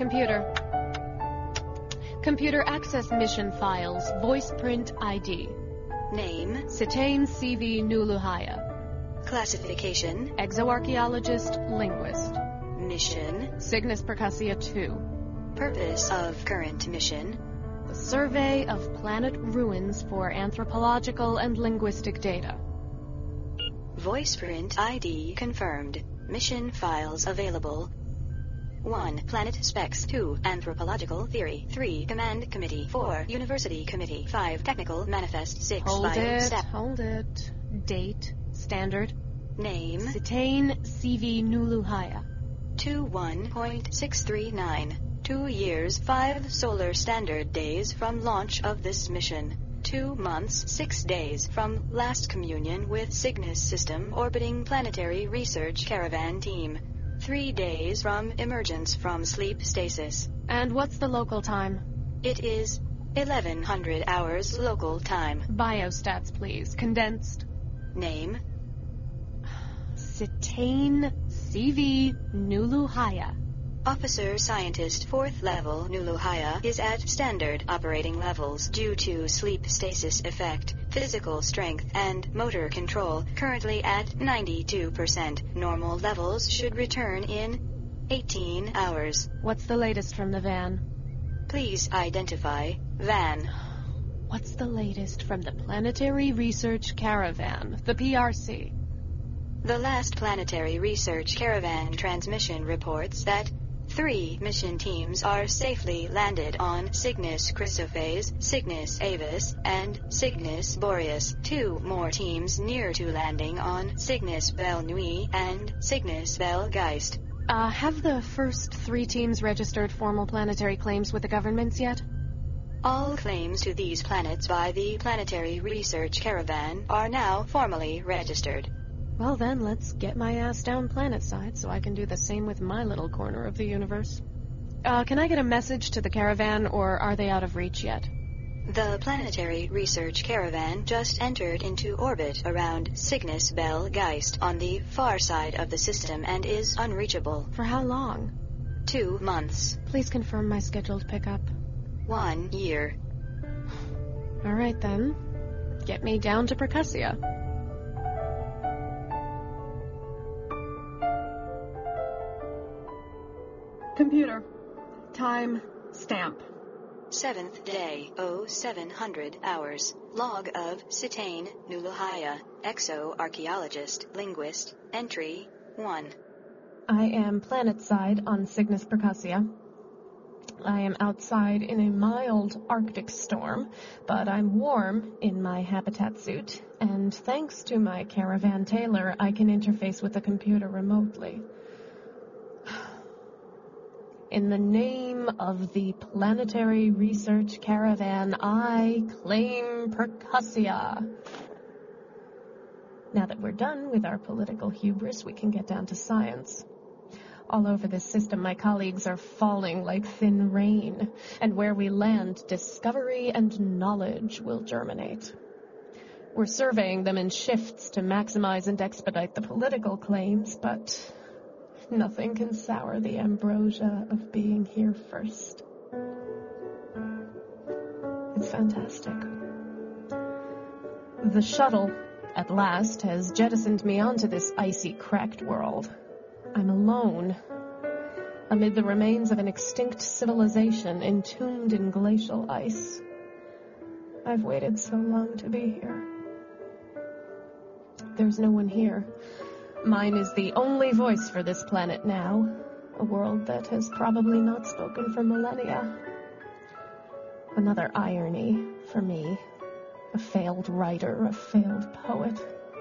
Computer. Computer access mission files. Voice print ID. Name. Cetane CV Nuluhaya. Classification. Exoarchaeologist, linguist. Mission. Cygnus Percussia 2. Purpose of current mission. The survey of planet ruins for anthropological and linguistic data. Voice print ID confirmed. Mission files available. 1. Planet specs. 2. Anthropological theory. 3. Command committee. 4. University committee. 5. Technical manifest. 6. Hold it. Date. Standard. Name. Cetane CV Nuluhaya. 21.639. 2 years, 5 solar standard days from launch of this mission. 2 months, 6 days from last communion with Cygnus system orbiting planetary research caravan team. 3 days from emergence from sleep stasis. And what's the local time? It is 1100 hours local time. Biostats, please. Condensed. Name. Cetane CV Nuluhaya. Officer Scientist 4th level Nuluhaya is at standard operating levels due to sleep stasis effect. Physical strength and motor control currently at 92%. Normal levels should return in 18 hours. What's the latest from the van? Please identify van. What's the latest from the Planetary Research Caravan, the PRC? The last Planetary Research Caravan transmission reports that 3 mission teams are safely landed on Cygnus Chrysophase, Cygnus Avis, and Cygnus Boreas. 2 more teams near to landing on Cygnus Belle Nuit and Cygnus Belle Geist. Have the first 3 teams registered formal planetary claims with the governments yet? All claims to these planets by the Planetary Research Caravan are now formally registered. Well then, let's get my ass down planetside so I can do the same with my little corner of the universe. Can I get a message to the caravan, or are they out of reach yet? The Planetary Research Caravan just entered into orbit around Cygnus Belle Geist on the far side of the system and is unreachable. For how long? 2 months. Please confirm my scheduled pickup. 1 year. All right then. Get me down to Percussia. Computer. Time. Stamp. 7th day, 0700 hours. Log of Cetane Nuluhaya, exoarchaeologist, linguist, entry 1. I am planetside on Cygnus Percussia. I am outside in a mild Arctic storm, but I'm warm in my habitat suit, and thanks to my caravan tailor, I can interface with the computer remotely. In the name of the Planetary Research Caravan, I claim Percussia. Now that we're done with our political hubris, we can get down to science. All over this system, my colleagues are falling like thin rain, and where we land, discovery and knowledge will germinate. We're surveying them in shifts to maximize and expedite the political claims, but nothing can sour the ambrosia of being here first. It's fantastic. The shuttle, at last, has jettisoned me onto this icy, cracked world. I'm alone, amid the remains of an extinct civilization entombed in glacial ice. I've waited so long to be here. There's no one here. Mine is the only voice for this planet now, a world that has probably not spoken for millennia. Another irony for me, a failed writer, a failed poet.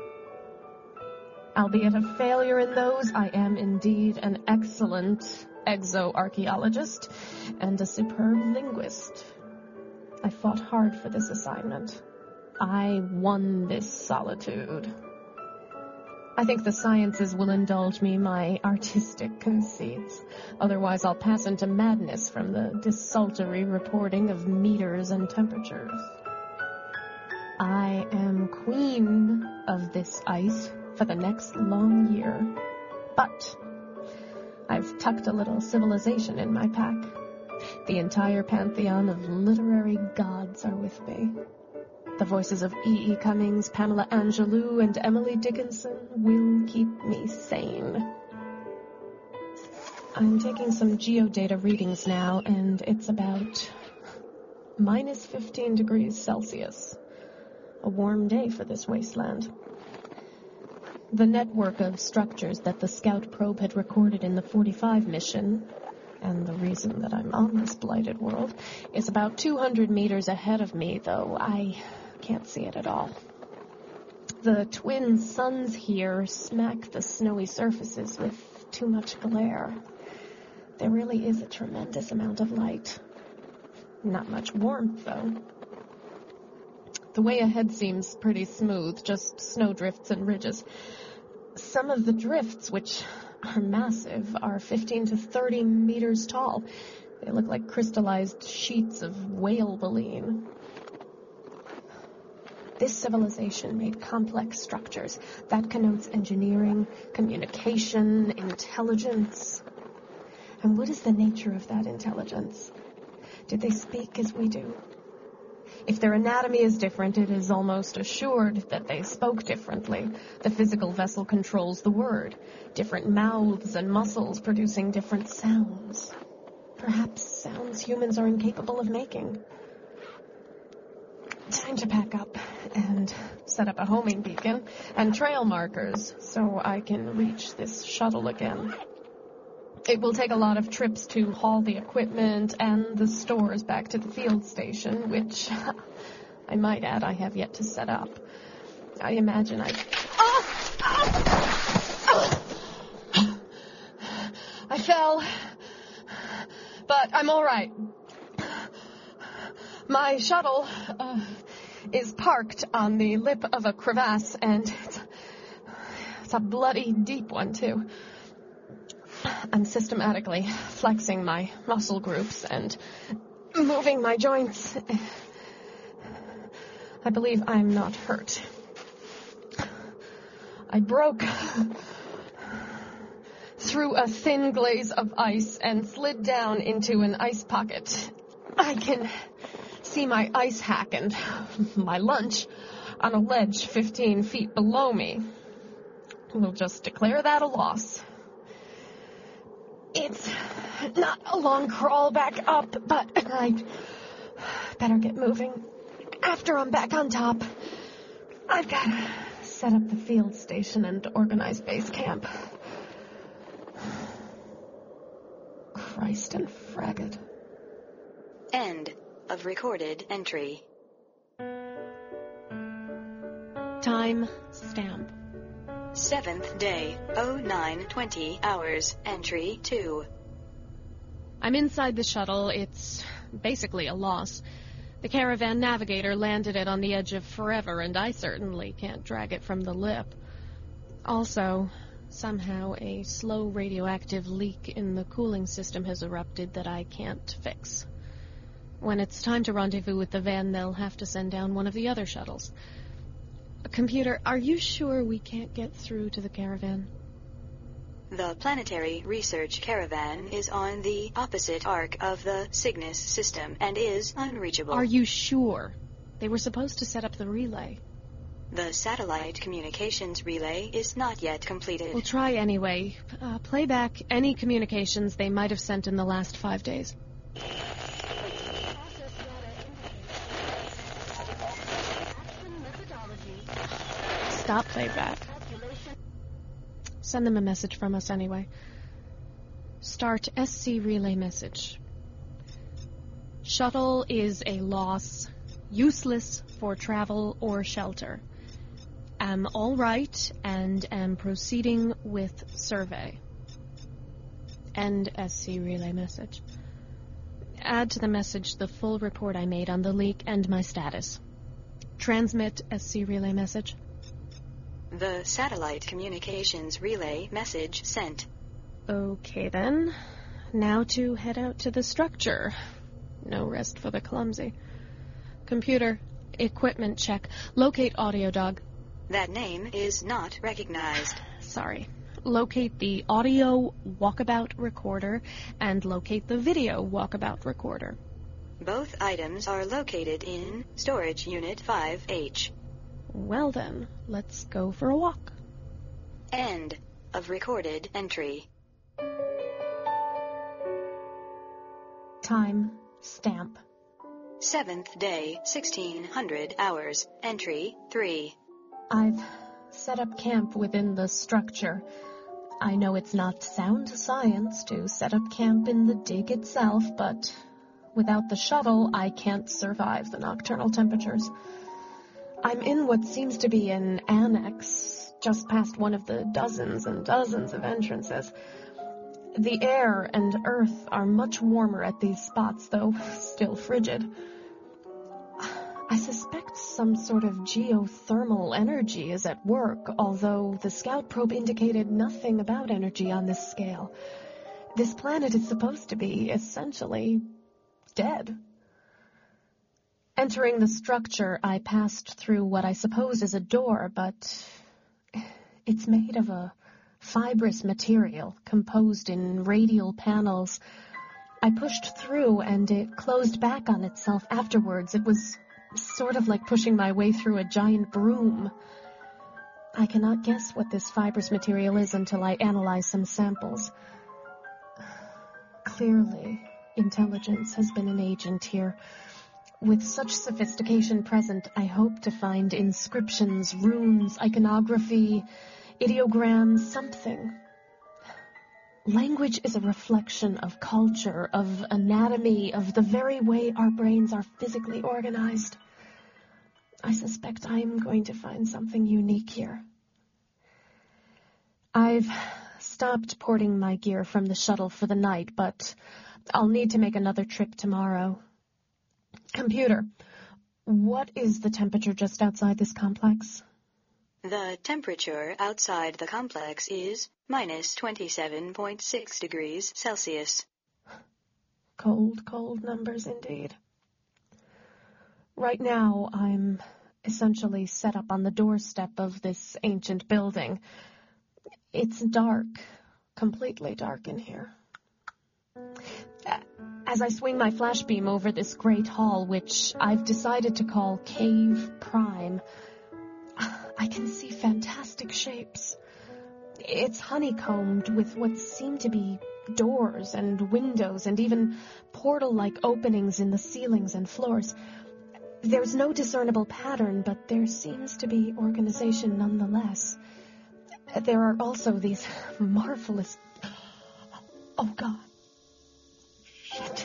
Albeit a failure in those, I am indeed an excellent exoarchaeologist and a superb linguist. I fought hard for this assignment. I won this solitude. I think the sciences will indulge me my artistic conceits. Otherwise, I'll pass into madness from the desultory reporting of meters and temperatures. I am queen of this ice for the next long year. But I I've tucked a little civilization in my pack. The entire pantheon of literary gods are with me. The voices of E.E. Cummings, Pamela Angelou, and Emily Dickinson will keep me sane. I'm taking some geodata readings now, and it's about minus 15 degrees Celsius. A warm day for this wasteland. The network of structures that the Scout probe had recorded in the 45 mission, and the reason that I'm on this blighted world, is about 200 meters ahead of me, though I can't see it at all. The twin suns here smack the snowy surfaces with too much glare. There really is a tremendous amount of light. Not much warmth, though. The way ahead seems pretty smooth, just snowdrifts and ridges. Some of the drifts, which are massive, are 15 to 30 meters tall. They look like crystallized sheets of whale baleen. This civilization made complex structures. That connotes engineering, communication, intelligence. And what is the nature of that intelligence? Did they speak as we do? If their anatomy is different, it is almost assured that they spoke differently. The physical vessel controls the word. Different mouths and muscles producing different sounds. Perhaps sounds humans are incapable of making. Time to pack up and set up a homing beacon and trail markers so I can reach this shuttle again. It will take a lot of trips to haul the equipment and the stores back to the field station, which, I might add, I have yet to set up. I imagine I fell, but I'm all right. My shuttle is parked on the lip of a crevasse, and it's a bloody deep one, too. I'm systematically flexing my muscle groups and moving my joints. I believe I'm not hurt. I broke through a thin glaze of ice and slid down into an ice pocket. I can see my ice hack and my lunch on a ledge 15 feet below me. We'll just declare that a loss. It's not a long crawl back up, but I'd better get moving. After I'm back on top, I've got to set up the field station and organize base camp. Christ and Fraggot. End of recorded entry. Time stamp. 7th day, 09:20 hours, entry 2. I'm inside the shuttle. It's basically a loss. The caravan navigator landed it on the edge of forever, and I certainly can't drag it from the lip. Also, somehow a slow radioactive leak in the cooling system has erupted that I can't fix. When it's time to rendezvous with the van, they'll have to send down one of the other shuttles. Computer, are you sure we can't get through to the caravan? The planetary research caravan is on the opposite arc of the Cygnus system and is unreachable. Are you sure? They were supposed to set up the relay. The satellite communications relay is not yet completed. We'll try anyway. Play back any communications they might have sent in the last 5 days. Stop playback. Send them a message from us anyway. Start SC relay message. Shuttle is a loss, useless for travel or shelter. Am all right and am proceeding with survey. End SC relay message. Add to the message the full report I made on the leak and my status. Transmit SC relay message. The satellite communications relay message sent. Okay then. Now to head out to the structure. No rest for the clumsy. Computer, equipment check. Locate audio dog. That name is not recognized. Sorry. locate the audio walkabout recorder, and locate the video walkabout recorder. Both items are located in Storage Unit 5H. Well then, let's go for a walk. End of recorded entry. Time stamp. 7th day, 1600 hours. Entry 3. I've set up camp within the structure. I know it's not sound science to set up camp in the dig itself, but without the shuttle, I can't survive the nocturnal temperatures. I'm in what seems to be an annex, just past one of the dozens and dozens of entrances. The air and earth are much warmer at these spots, though still frigid. I suspect some sort of geothermal energy is at work, although the scout probe indicated nothing about energy on this scale. This planet is supposed to be essentially dead. Entering the structure, I passed through what I suppose is a door, but it's made of a fibrous material composed in radial panels. I pushed through and it closed back on itself afterwards. It was sort of like pushing my way through a giant broom. I cannot guess what this fibrous material is until I analyze some samples. Clearly, intelligence has been an agent here. With such sophistication present, I hope to find inscriptions, runes, iconography, ideograms, something. Language is a reflection of culture, of anatomy, of the very way our brains are physically organized. I suspect I'm going to find something unique here. I've stopped porting my gear from the shuttle for the night, but I'll need to make another trip tomorrow. Computer, what is the temperature just outside this complex? The temperature outside the complex is minus 27.6 degrees Celsius. Cold, cold numbers indeed. Right now, I'm essentially set up on the doorstep of this ancient building. It's dark, completely dark in here. As I swing my flashbeam over this great hall, which I've decided to call Cave Prime, I can see fantastic shapes. It's honeycombed with what seem to be doors and windows and even portal-like openings in the ceilings and floors. There's no discernible pattern, but there seems to be organization nonetheless. There are also these marvelous... Oh, God. Shit.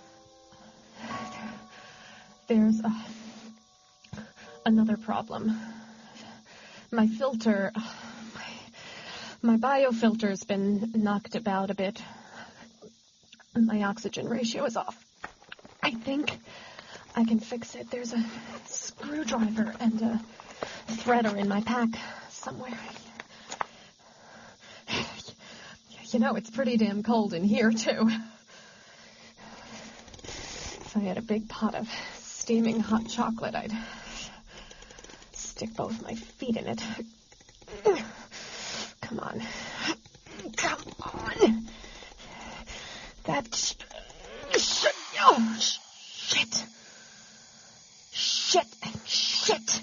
There's another problem. My filter... My biofilter's been knocked about a bit. My oxygen ratio is off. I think I can fix it. There's a screwdriver and a threader in my pack somewhere. You know, it's pretty damn cold in here, too. If I had a big pot of steaming hot chocolate, I'd stick both my feet in it. Come on. Come on. That... Oh, shit. Shit and shit.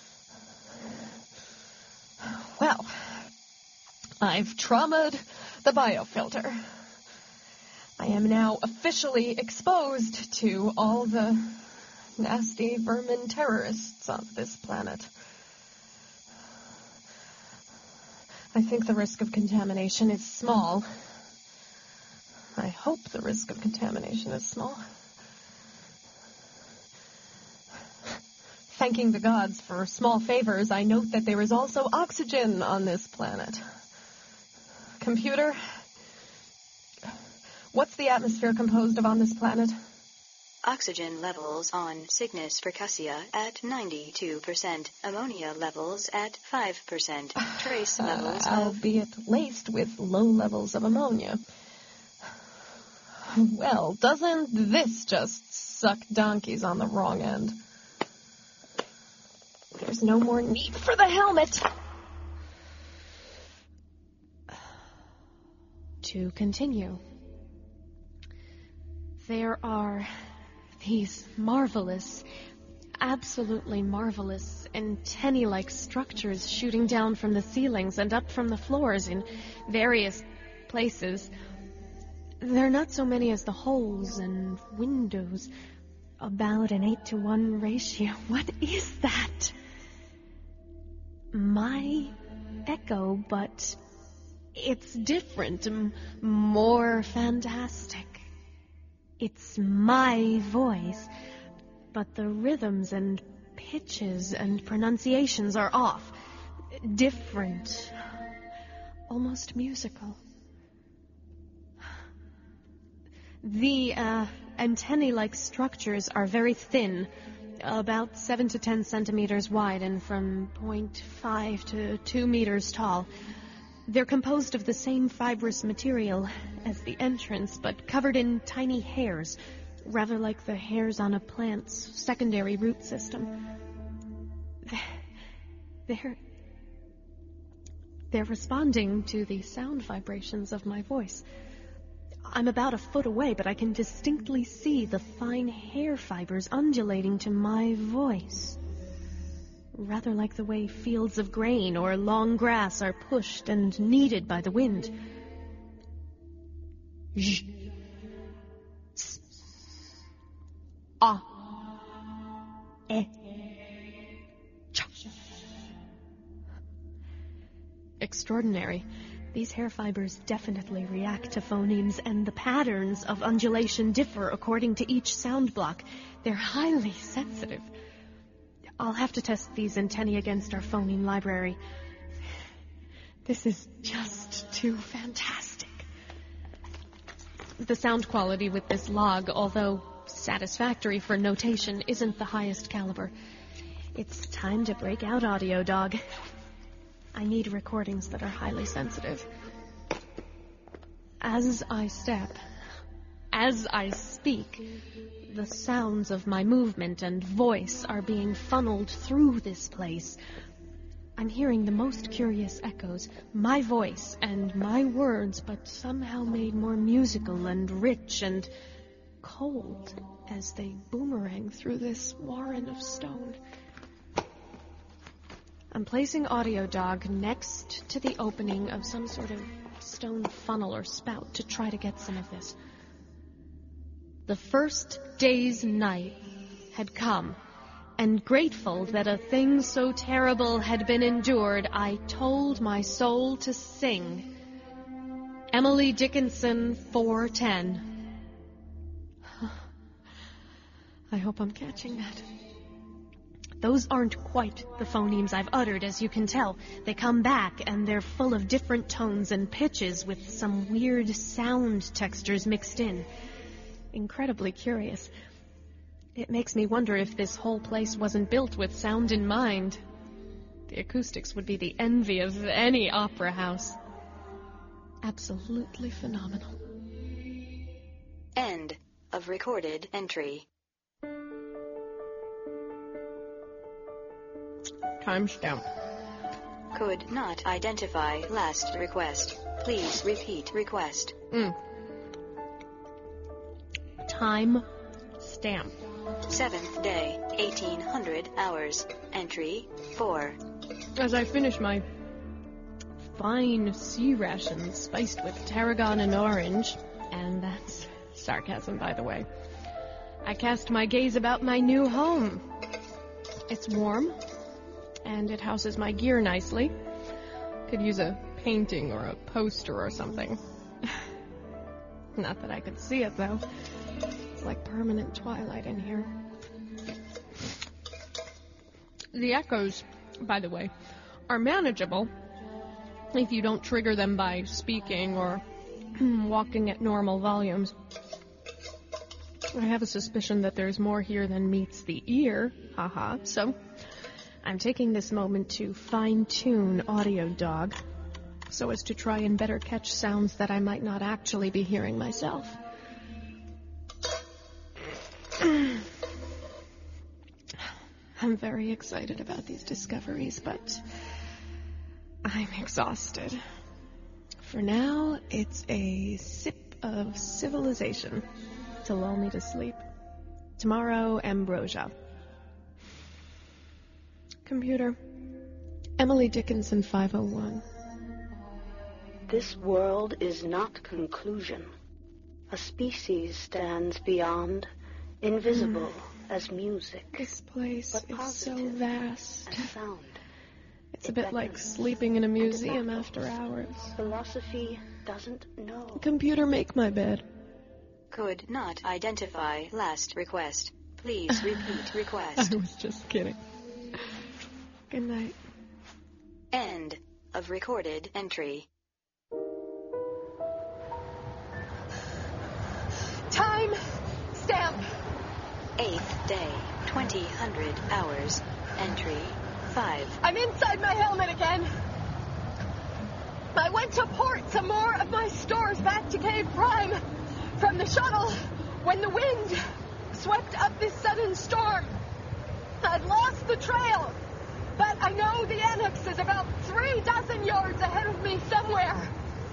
Well, I've trauma'd the biofilter. I am now officially exposed to all the nasty vermin terrorists on this planet. I think the risk of contamination is small. I hope the risk of contamination is small. Thanking the gods for small favors, I note that there is also oxygen on this planet. Computer, what's the atmosphere composed of on this planet? Oxygen levels on Cygnus Percussia at 92%. Ammonia levels at 5%. Trace levels albeit laced with low levels of ammonia. Well, doesn't this just suck donkeys on the wrong end? There's no more need for the helmet. to continue. There are these marvelous, absolutely marvelous, antennae-like structures shooting down from the ceilings and up from the floors in various places. They're not so many as the holes and windows. About an 8-to-1 ratio. What is that? My echo, but it's different, more fantastic. It's my voice, but the rhythms and pitches and pronunciations are off. Different. Almost musical. The antennae-like structures are very thin, about 7 to 10 centimeters wide and from 0.5 to 2 meters tall. They're composed of the same fibrous material as the entrance, but covered in tiny hairs, rather like the hairs on a plant's secondary root system. They're responding to the sound vibrations of my voice. I'm about a foot away, but I can distinctly see the fine hair fibers undulating to my voice. Rather like the way fields of grain or long grass are pushed and kneaded by the wind. J. S. A. E. Cha. Extraordinary. These hair fibers definitely react to phonemes, and the patterns of undulation differ according to each sound block. They're highly sensitive. I'll have to test these antennae against our phoneme library. This is just too fantastic. The sound quality with this log, although satisfactory for notation, isn't the highest caliber. It's time to break out Audio Dog. I need recordings that are highly sensitive. As I step, as I speak, the sounds of my movement and voice are being funneled through this place. I'm hearing the most curious echoes, my voice and my words, but somehow made more musical and rich and cold as they boomerang through this warren of stone. I'm placing Audio Dog next to the opening of some sort of stone funnel or spout to try to get some of this. The first day's night had come, and grateful that a thing so terrible had been endured, I told my soul to sing. Emily Dickinson, 4:10. I hope I'm catching that. Those aren't quite the phonemes I've uttered, as you can tell. They come back, and they're full of different tones and pitches with some weird sound textures mixed in. Incredibly curious. It makes me wonder if this whole place wasn't built with sound in mind. The acoustics would be the envy of any opera house. Absolutely phenomenal. End of recorded entry. Timestamp. Could not identify last request. Please repeat request. Time stamp. 7th day, 1800 hours. Entry 4. As I finish my fine sea rations spiced with tarragon and orange, and that's sarcasm, by the way, I cast my gaze about my new home. It's warm, and it houses my gear nicely. Could use a painting or a poster or something. Not that I could see it, though. It's like permanent twilight in here. The echoes, by the way, are manageable if you don't trigger them by speaking or walking at normal volumes. I have a suspicion that there's more here than meets the ear, haha, so I'm taking this moment to fine-tune Audio Dog so as to try and better catch sounds that I might not actually be hearing myself. I'm very excited about these discoveries, but I'm exhausted. For now, it's a sip of civilization to lull me to sleep. Tomorrow, ambrosia. Computer, Emily Dickinson 501. This world is not conclusion. A species stands beyond, invisible as music. This place is so vast. As sound. It's a bit like sleeping in a museum after hours. Philosophy doesn't know. Computer, make my bed. Could not identify last request. Please repeat request. I was just kidding. Good night. End of recorded entry. Time stamp. 8th day, 2000 hours. Entry 5. I'm inside my helmet again. I went to port some more of my stores back to Cave Prime from the shuttle when the wind swept up this sudden storm. I'd lost the trail, but I know the annex is about 36 yards ahead of me somewhere.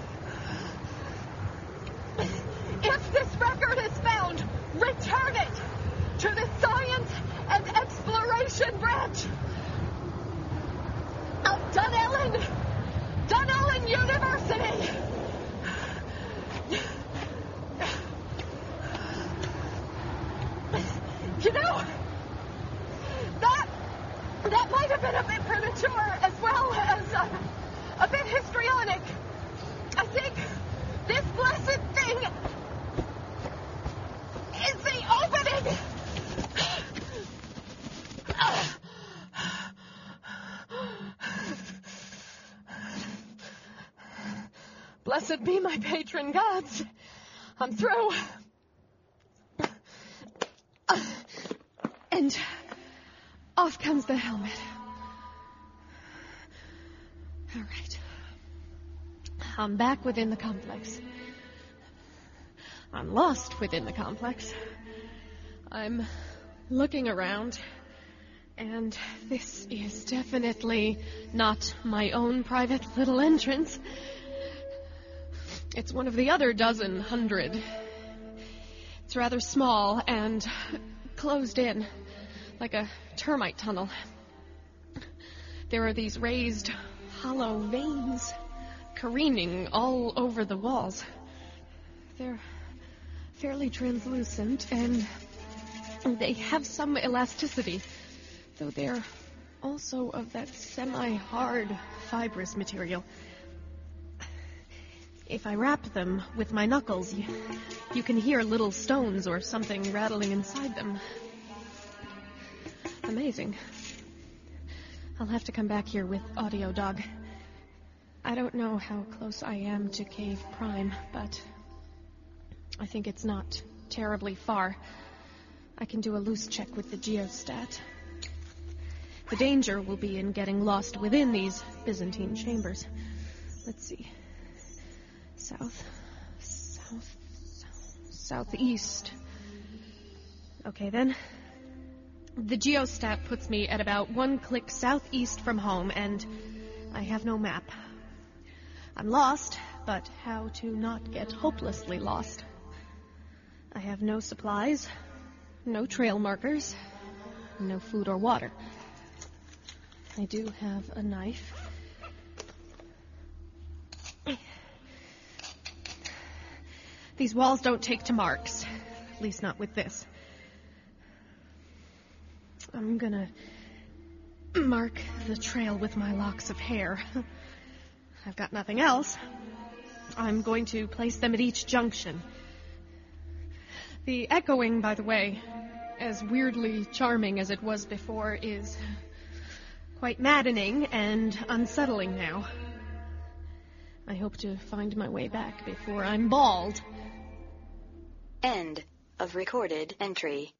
If this record is found, return it to the Science and Exploration Branch of Dunellen University. You know, that might have been a bit premature as well as a bit histrionic. I think this blessed thing is the opening. Blessed be my patron gods. I'm through. And off comes the helmet. All right. I'm back within the complex. I'm lost within the complex. I'm looking around, and this is definitely not my own private little entrance. It's one of the other 100. It's rather small and closed in, like a termite tunnel. There are these raised, hollow veins careening all over the walls. They're fairly translucent, and they have some elasticity, though they're also of that semi-hard, fibrous material. If I rap them with my knuckles, you can hear little stones or something rattling inside them. Amazing. I'll have to come back here with Audio Dog. I don't know how close I am to Cave Prime, but I think it's not terribly far. I can do a loose check with the geostat. The danger will be in getting lost within these Byzantine chambers. Let's see. Southeast. Okay, then. The geostat puts me at about 1 click southeast from home, and I have no map. I'm lost, but how to not get hopelessly lost? I have no supplies, no trail markers, no food or water. I do have a knife. These walls don't take to marks, at least not with this. I'm gonna mark the trail with my locks of hair. I've got nothing else. I'm going to place them at each junction. The echoing, by the way, as weirdly charming as it was before, is quite maddening and unsettling now. I hope to find my way back before I'm bald. End of recorded entry.